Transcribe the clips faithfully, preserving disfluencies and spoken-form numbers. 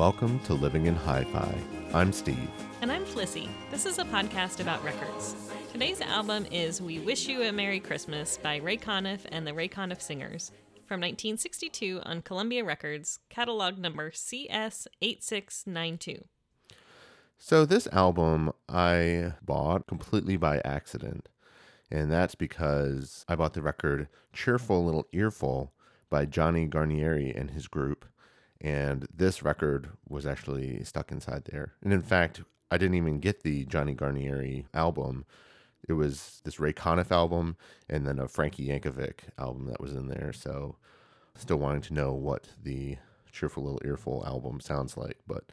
Welcome to Living in Hi-Fi. I'm Steve. And I'm Flissy. This is a podcast about records. Today's album is We Wish You a Merry Christmas by Ray Conniff and the Ray Conniff Singers from nineteen sixty-two on Columbia Records, catalog number C S eight six nine two. So this album I bought completely by accident, and that's because I bought the record Cheerful Little Earful by Johnny Garnieri and his group, and this record was actually stuck inside there. And in fact, I didn't even get the Johnny Garnieri album. It was this Ray Conniff album and then a Frankie Yankovic album that was in there, so still wanting to know what the Cheerful Little Earful album sounds like, but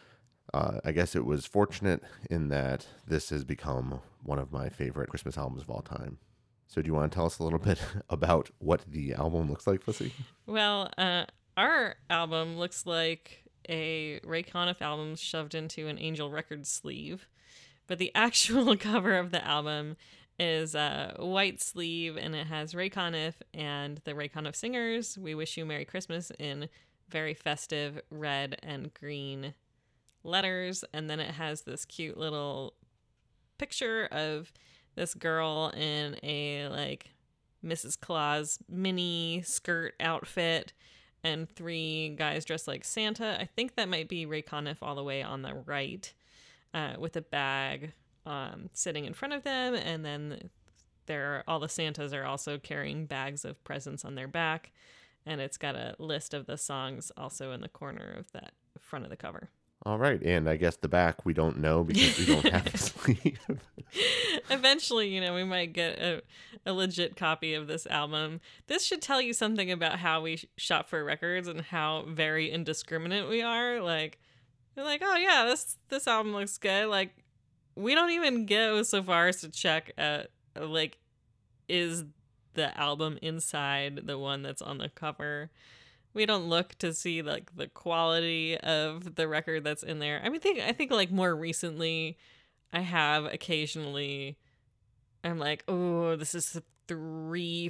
Uh, I guess it was fortunate in that this has become one of my favorite Christmas albums of all time. So do you want to tell us a little bit about what the album looks like, Flissy? Well, uh, our album looks like a Ray Conniff album shoved into an Angel Records sleeve, but the actual cover of the album is a white sleeve, and it has Ray Conniff and the Ray Conniff Singers, We Wish You Merry Christmas, in very festive red and green letters, and then it has this cute little picture of this girl in a like Missus Claus mini skirt outfit and three guys dressed like Santa. I think that might be Ray Conniff all the way on the right, uh, with a bag um, sitting in front of them, and then there are, all the Santas are also carrying bags of presents on their back, and it's got a list of the songs also in the corner of that front of the cover. All right, and I guess the back we don't know because we don't have a sleeve. Eventually, you know, we might get a, a legit copy of this album. This should tell you something about how we shop for records and how very indiscriminate we are. Like, we're like, oh yeah, this this album looks good. Like, we don't even go so far as to check, uh, like, is the album inside the one that's on the cover? We don't look to see like the quality of the record that's in there. I mean, think I think like more recently, I have occasionally, I'm like, oh, this is three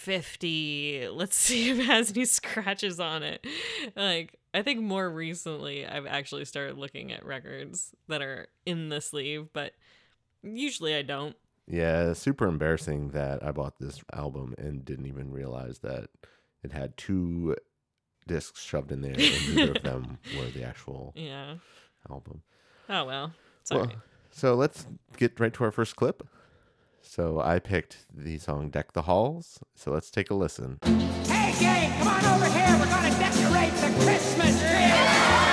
fifty. Let's see if it has any scratches on it. Like, I think more recently, I've actually started looking at records that are in the sleeve, but usually I don't. Yeah, super embarrassing that I bought this album and didn't even realize that it had two discs shoved in there, and neither of them were the actual yeah. album. Oh, well. Sorry. Well, so let's get right to our first clip. So I picked the song Deck the Halls. So let's take a listen. Hey, gang, come on over here. We're going to decorate the Christmas tree.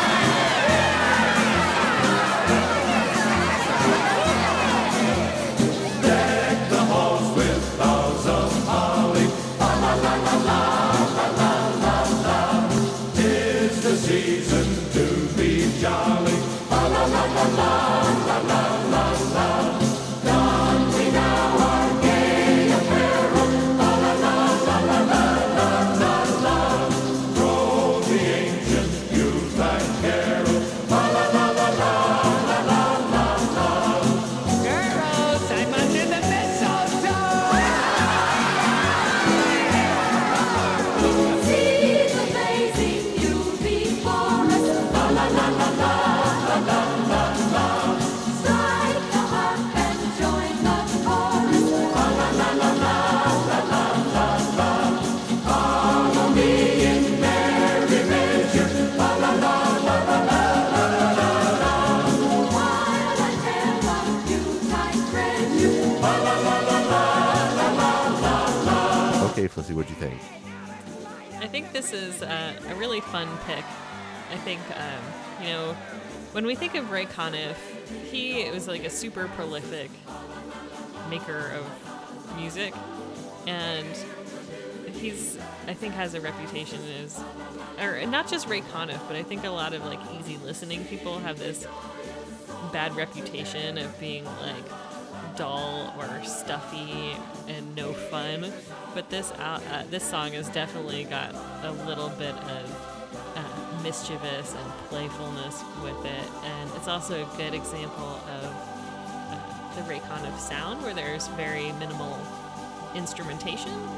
Flissy, what'd you think? I think this is uh, a really fun pick. I think, um, you know, when we think of Ray Conniff, he was like a super prolific maker of music, and he's, I think, has a reputation as, or not just Ray Conniff, but I think a lot of like easy listening people have this bad reputation of being like dull or stuffy and no fun. But this uh, uh, this song has definitely got a little bit of uh, mischievous and playfulness with it, and it's also a good example of uh, the Ray Conniff sound, where there's very minimal instrumentation,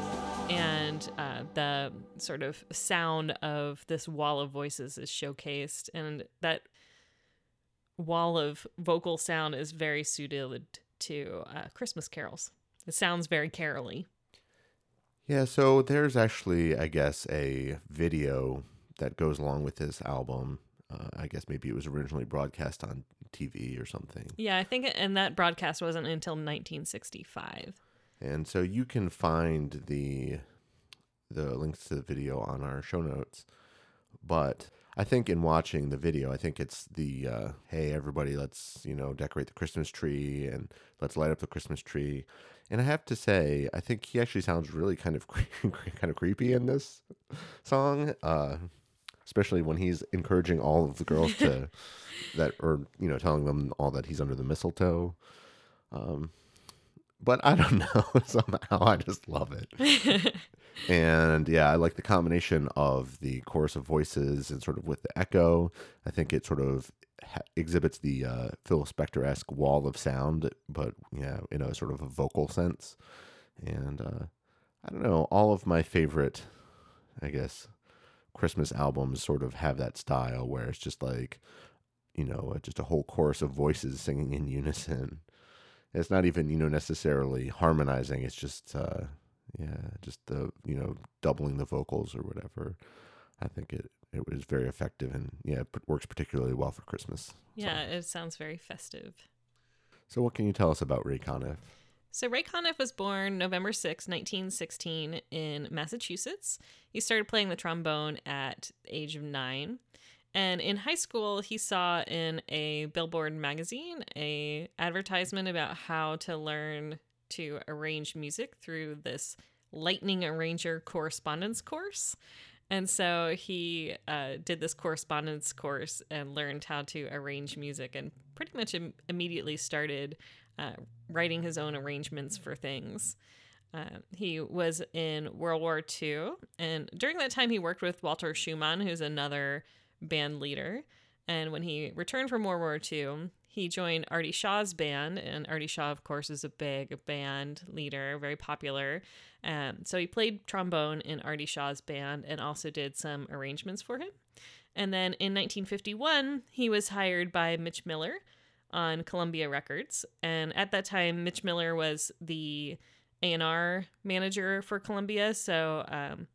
and uh, the sort of sound of this wall of voices is showcased, and that wall of vocal sound is very suited to uh, Christmas carols. It sounds very carol-y. Yeah, so there's actually, I guess, a video that goes along with this album. Uh, I guess maybe it was originally broadcast on T V or something. Yeah, I think, and that broadcast wasn't until nineteen sixty-five. And so you can find the the links to the video on our show notes. But I think in watching the video, I think it's the, uh, hey, everybody, let's, you know, decorate the Christmas tree and let's light up the Christmas tree. And I have to say, I think he actually sounds really kind of kind of creepy in this song, uh, especially when he's encouraging all of the girls to that, or you know, telling them all that he's under the mistletoe. Um, but I don't know, somehow I just love it. And yeah, I like the combination of the chorus of voices and sort of with the echo. I think it sort of ha- exhibits the uh, Phil Spector-esque wall of sound, but yeah, in a sort of a vocal sense. And uh, I don't know, all of my favorite, I guess, Christmas albums sort of have that style where it's just like, you know, just a whole chorus of voices singing in unison. It's not even, you know, necessarily harmonizing. It's just, uh, yeah, just the, you know, doubling the vocals or whatever. I think it, it was very effective and, yeah, it works particularly well for Christmas. Yeah, So. it sounds very festive. So what can you tell us about Ray Conniff? So Ray Conniff was born November sixth, nineteen sixteen in Massachusetts. He started playing the trombone at the age of nine. And in high school, he saw in a Billboard magazine a advertisement about how to learn to arrange music through this Lightning Arranger correspondence course. And so he uh, did this correspondence course and learned how to arrange music and pretty much im- immediately started uh, writing his own arrangements for things. Uh, he was in World War Two, and during that time he worked with Walter Schumann, who's another band leader. And when he returned from World War Two, he joined Artie Shaw's band, and Artie Shaw, of course, is a big band leader, very popular. Um, so he played trombone in Artie Shaw's band and also did some arrangements for him. And then in nineteen fifty-one, he was hired by Mitch Miller on Columbia Records. And at that time, Mitch Miller was the A and R manager for Columbia. So um,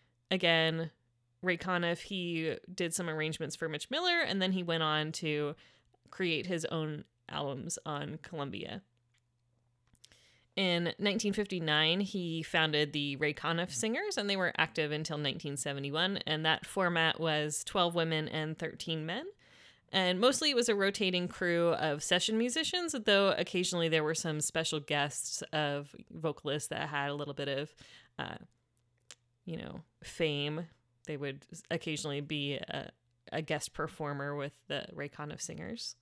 again, Ray Conniff, he did some arrangements for Mitch Miller, and then he went on to create his own albums on Columbia. In nineteen fifty-nine, he founded the Ray Conniff Singers, and they were active until nineteen seventy-one, and that format was twelve women and thirteen men. And mostly it was a rotating crew of session musicians, though occasionally there were some special guests of vocalists that had a little bit of, uh, you know, fame. They would occasionally be a, a guest performer with the Ray Conniff Singers.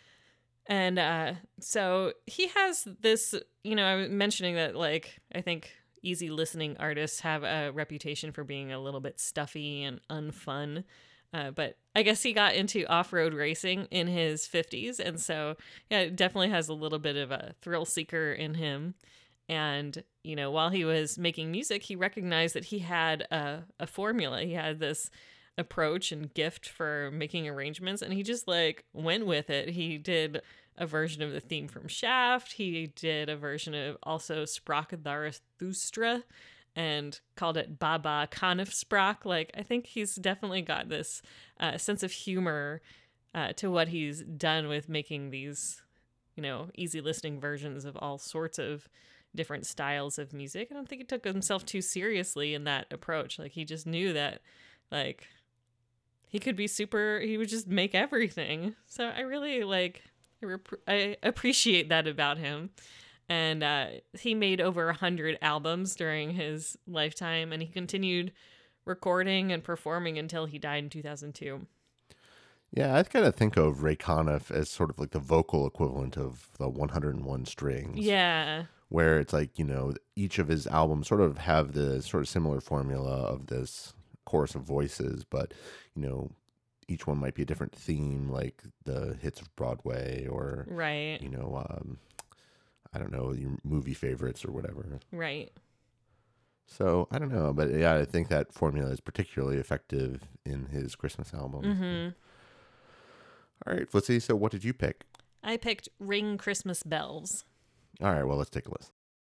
And uh, so he has this, you know, I was mentioning that, like, I think easy listening artists have a reputation for being a little bit stuffy and unfun. Uh, but I guess he got into off-road racing in his fifties. And so, yeah, it definitely has a little bit of a thrill seeker in him. And, you know, while he was making music, he recognized that he had a, a formula. He had this approach and gift for making arrangements, and he just, like, went with it. He did a version of the theme from Shaft. He did a version of also Sprach Zarathustra and called it Baba Conniff Sprach. Like, I think he's definitely got this uh, sense of humor uh, to what he's done with making these, you know, easy listening versions of all sorts of different styles of music. I don't think he took himself too seriously in that approach. Like, he just knew that, like, he could be super, he would just make everything. So I really, like, I, rep- I appreciate that about him. And uh, he made over a hundred albums during his lifetime, and he continued recording and performing until he died in two thousand two. Yeah, I kind of think of Ray Conniff as sort of like the vocal equivalent of the one hundred one strings. Yeah. Where it's like, you know, each of his albums sort of have the sort of similar formula of this chorus of voices, but, you know, each one might be a different theme, like the hits of Broadway or, right. you know, um, I don't know, your movie favorites or whatever. Right. So I don't know, but yeah, I think that formula is particularly effective in his Christmas albums. Mm-hmm. All right, let's see. So what did you pick? I picked Ring Christmas Bells. All right, well, let's take a listen.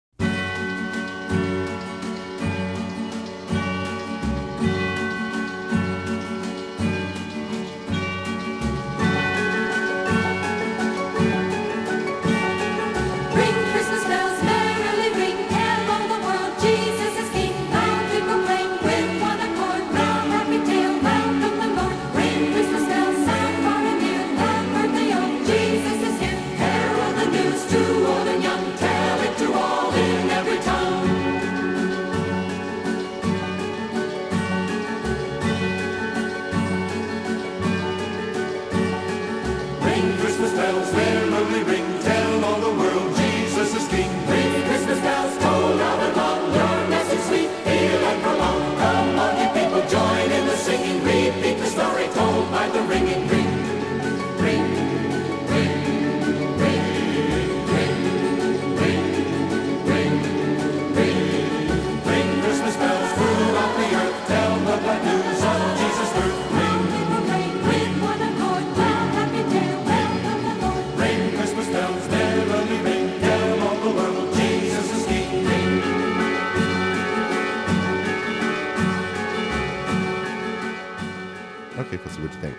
Okay, Pussy, what'd you think?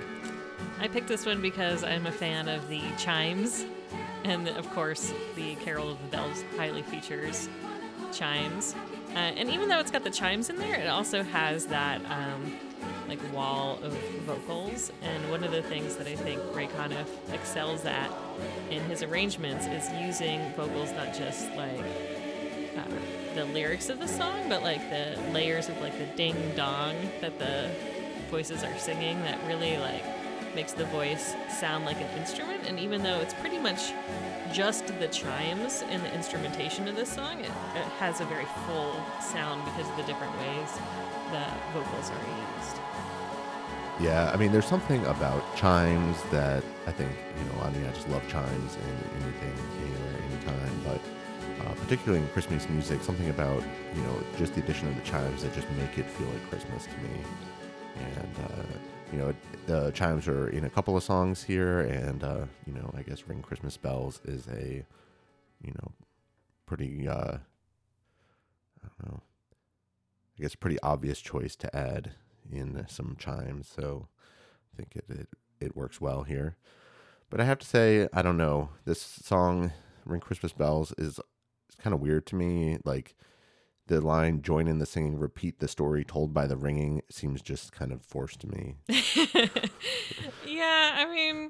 I picked this one because I'm a fan of the chimes. And of course, the Carol of the Bells highly features chimes. Uh, and even though it's got the chimes in there, it also has that um, like wall of vocals. And one of the things that I think Ray Conniff excels at in his arrangements is using vocals not just like uh, the lyrics of the song, but like the layers of like the ding dong that the voices are singing that really like makes the voice sound like an instrument. And even though it's pretty much just the chimes in the instrumentation of this song, it, it has a very full sound because of the different ways the vocals are used. Yeah, I mean, there's something about chimes that I think, you know, I mean, I just love chimes in anything, anywhere, anytime, but uh, particularly in Christmas music, something about, you know, just the addition of the chimes that just make it feel like Christmas to me. And, uh, you know, the chimes are in a couple of songs here, and, uh, you know, I guess Ring Christmas Bells is a, you know, pretty, uh, I don't know, I guess a pretty obvious choice to add in some chimes, so I think it, it, it works well here. But I have to say, I don't know, this song, Ring Christmas Bells, is kind of weird to me. Like, the line, join in the singing, repeat the story told by the ringing, seems just kind of forced to me. Yeah, I mean...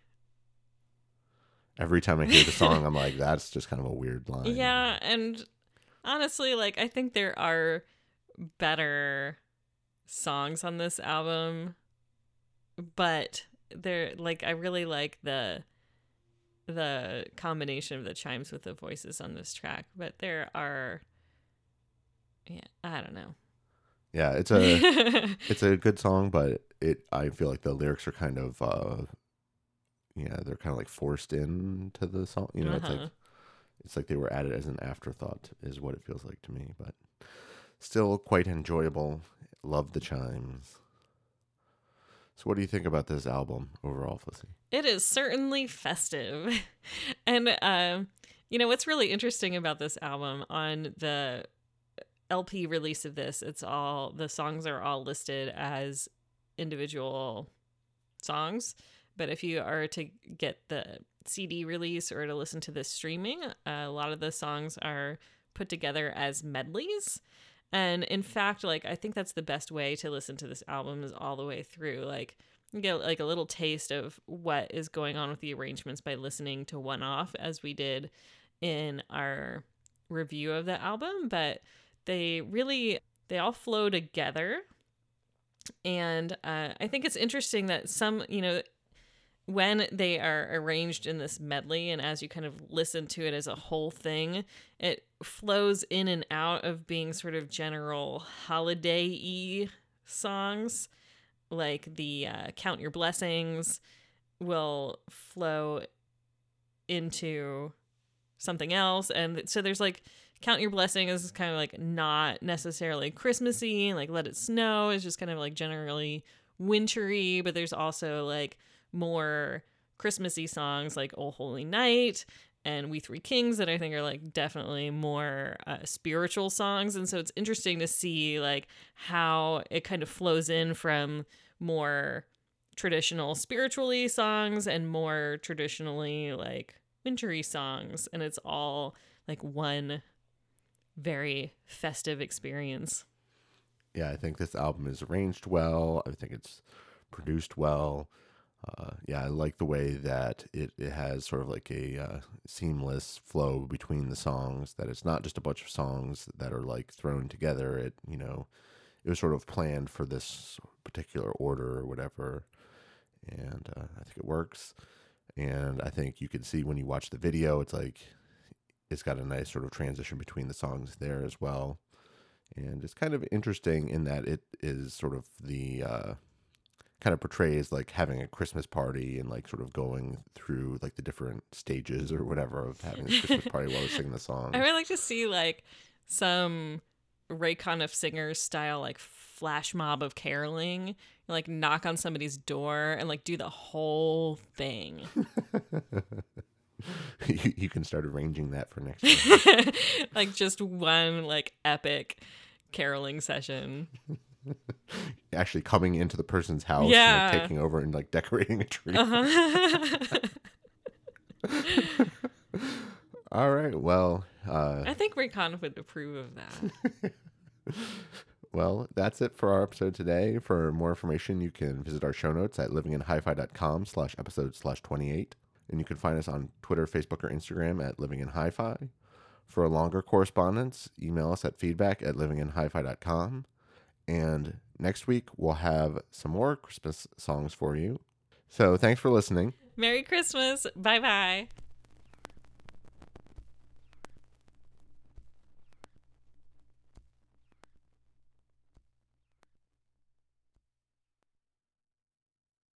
Every time I hear the song, I'm like, that's just kind of a weird line. Yeah, and honestly, like, I think there are better songs on this album, but they're, like, I really like the the combination of the chimes with the voices on this track, but there are... Yeah, I don't know. Yeah, it's a it's a good song, but it I feel like the lyrics are kind of uh yeah, they're kind of like forced into the song. You know, uh-huh. it's like it's like they were added as an afterthought is what it feels like to me, but still quite enjoyable. Love the chimes. So what do you think about this album overall, Flissy? It is certainly festive. And um, you know, what's really interesting about this album, on the L P release of this, it's all, the songs are all listed as individual songs, but if you are to get the C D release or to listen to this streaming, uh, a lot of the songs are put together as medleys. And in fact, like, I think that's the best way to listen to this album, is all the way through. Like, you get like a little taste of what is going on with the arrangements by listening to one off, as we did in our review of the album, but they really, they all flow together. And uh, I think it's interesting that some, you know, when they are arranged in this medley, and as you kind of listen to it as a whole thing, it flows in and out of being sort of general holiday-y songs. Like the uh, Count Your Blessings will flow into something else. And so there's like Count Your Blessings is kind of like not necessarily Christmassy. Like Let It Snow is just kind of like generally wintry, but there's also like more Christmassy songs like Oh Holy Night and We Three Kings that I think are like definitely more uh, spiritual songs. And so it's interesting to see like how it kind of flows in from more traditional spiritually songs and more traditionally like wintry songs. And it's all like one very festive experience. Yeah, I think this album is arranged well. I think it's produced well. Uh, yeah, I like the way that it, it has sort of like a uh, seamless flow between the songs, that it's not just a bunch of songs that are like thrown together. It, you know, it was sort of planned for this particular order or whatever. And uh, I think it works. And I think you can see when you watch the video, it's like, it's got a nice sort of transition between the songs there as well. And it's kind of interesting in that it is sort of the, uh, kind of portrays like having a Christmas party and like sort of going through like the different stages or whatever of having a Christmas party while they sing the song. I would like to see like some Ray Conniff Singers style like flash mob of caroling, like knock on somebody's door and like do the whole thing. you, you can start arranging that for next year. Like just one like epic caroling session. Actually coming into the person's house Yeah. and like, taking over and like decorating a tree. Uh-huh. All right. Well, uh, I think Ray Conniff would approve of that. well, that's it for our episode today. For more information, you can visit our show notes at livinginhifi.com slash episode slash 28. And you can find us on Twitter, Facebook, or Instagram at livinginhifi. For a longer correspondence, email us at feedback at livinginhifi dot com. And next week, we'll have some more Christmas songs for you. So thanks for listening. Merry Christmas. Bye-bye.